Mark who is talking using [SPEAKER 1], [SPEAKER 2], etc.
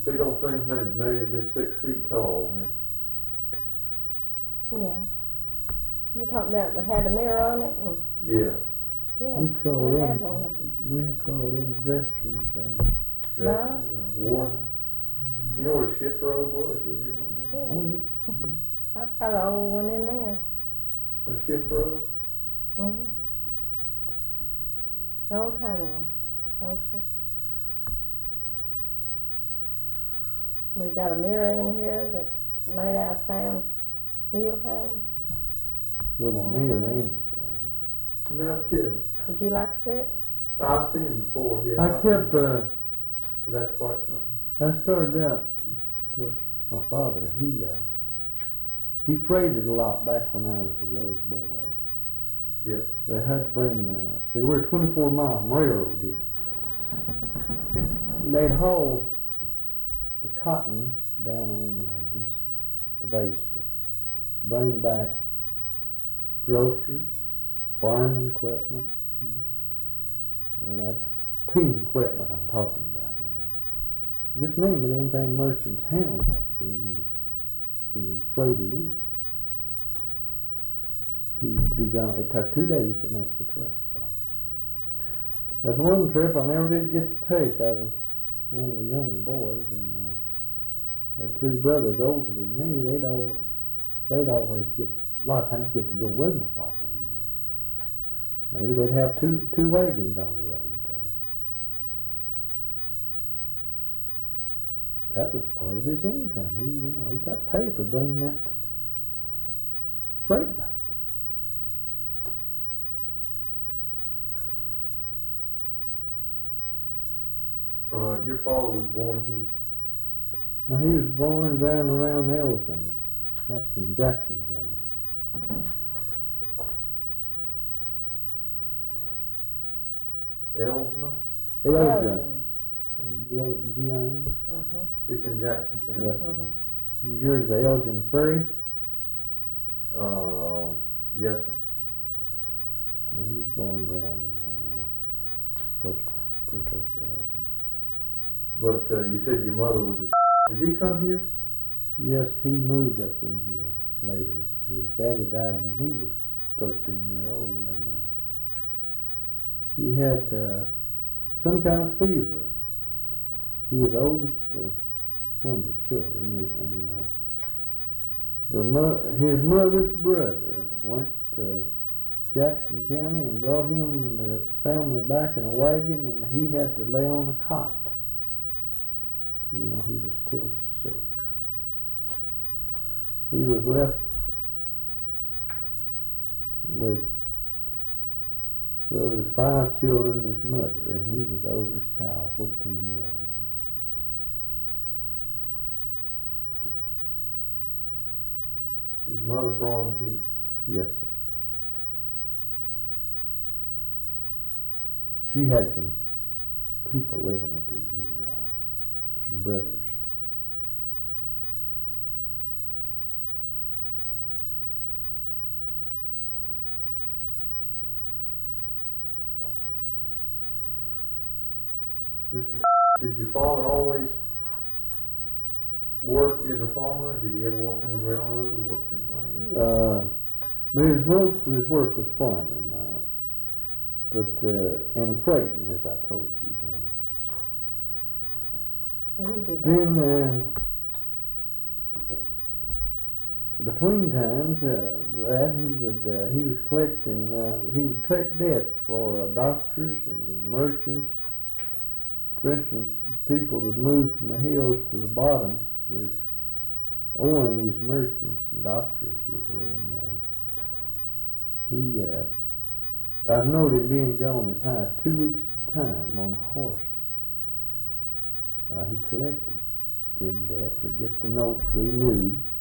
[SPEAKER 1] big old things maybe have been 6 feet tall.
[SPEAKER 2] Yeah. You're talking about it had a mirror on it?
[SPEAKER 1] Yeah.
[SPEAKER 2] Yeah.
[SPEAKER 3] We call
[SPEAKER 2] we had
[SPEAKER 3] them,
[SPEAKER 2] one.
[SPEAKER 3] we call them dressers.
[SPEAKER 2] No.
[SPEAKER 1] War. You know what a shift robe was? You ever hear one of them?
[SPEAKER 2] Sure.
[SPEAKER 3] Oh, yeah.
[SPEAKER 2] I've got an old one in there.
[SPEAKER 1] A shift robe?
[SPEAKER 2] Mm-hmm. An old timey one. Oh, sure. We've got a mirror in here that's made out of Sam's mule hang.
[SPEAKER 3] With a mirror in it.
[SPEAKER 1] No kidding.
[SPEAKER 2] Would you like to see it?
[SPEAKER 1] I've seen him before, yeah.
[SPEAKER 3] I kept,
[SPEAKER 1] That's quite something.
[SPEAKER 3] I started out, was my father, he freighted a lot back when I was a little boy.
[SPEAKER 1] Yes.
[SPEAKER 3] They had to bring, see, we're a 24-mile railroad here. They'd haul the cotton down on wagons to Batesville, bring back groceries, farming equipment. Well, that's team equipment I'm talking about now. Just name it, anything merchants handled back then was, freighted in. He'd be gone. It took 2 days to make the trip. There's one trip I never did get to take. I was one of the younger boys and had 3 brothers older than me. They'd always get, a lot of times get to go with my father. Maybe they'd have two wagons on the road. That was part of his income. He got paid for bringing that freight back.
[SPEAKER 1] Your father was born here.
[SPEAKER 3] Now he was born down around Elgin. That's in Jackson County.
[SPEAKER 1] Elsner?
[SPEAKER 3] Elgin. Elgin.
[SPEAKER 1] It's in Jackson County.
[SPEAKER 3] Yes, sir. You heard of the Elgin Ferry?
[SPEAKER 1] Yes, sir.
[SPEAKER 3] Well, he's born around in there, pretty close to Elgin.
[SPEAKER 1] But you said your mother was a Did he come here?
[SPEAKER 3] Yes, he moved up in here later. His daddy died when he was 13-year-old, and he had some kind of fever. He was the oldest, one of the children, and his mother's brother went to Jackson County and brought him and the family back in a wagon, and he had to lay on a cot. He was still sick. He was left with his 5 children and his mother, and he was the oldest child, 14-year-old.
[SPEAKER 1] His mother brought him here.
[SPEAKER 3] Yes, sir. She had some people living up in here, some brothers.
[SPEAKER 1] Mr. Did your father always work as a farmer? Did he ever work in the railroad or work for anybody else?
[SPEAKER 3] Most of his work was farming, and freighting, as I told you.
[SPEAKER 2] He did that.
[SPEAKER 3] Then, between times, he was collecting. He would collect debts for doctors and merchants. For instance, people would move from the hills to the bottoms was owing these merchants and doctors usually, and I've known him being gone as high as 2 weeks at a time on a horse. He collected them debts or get the notes renewed.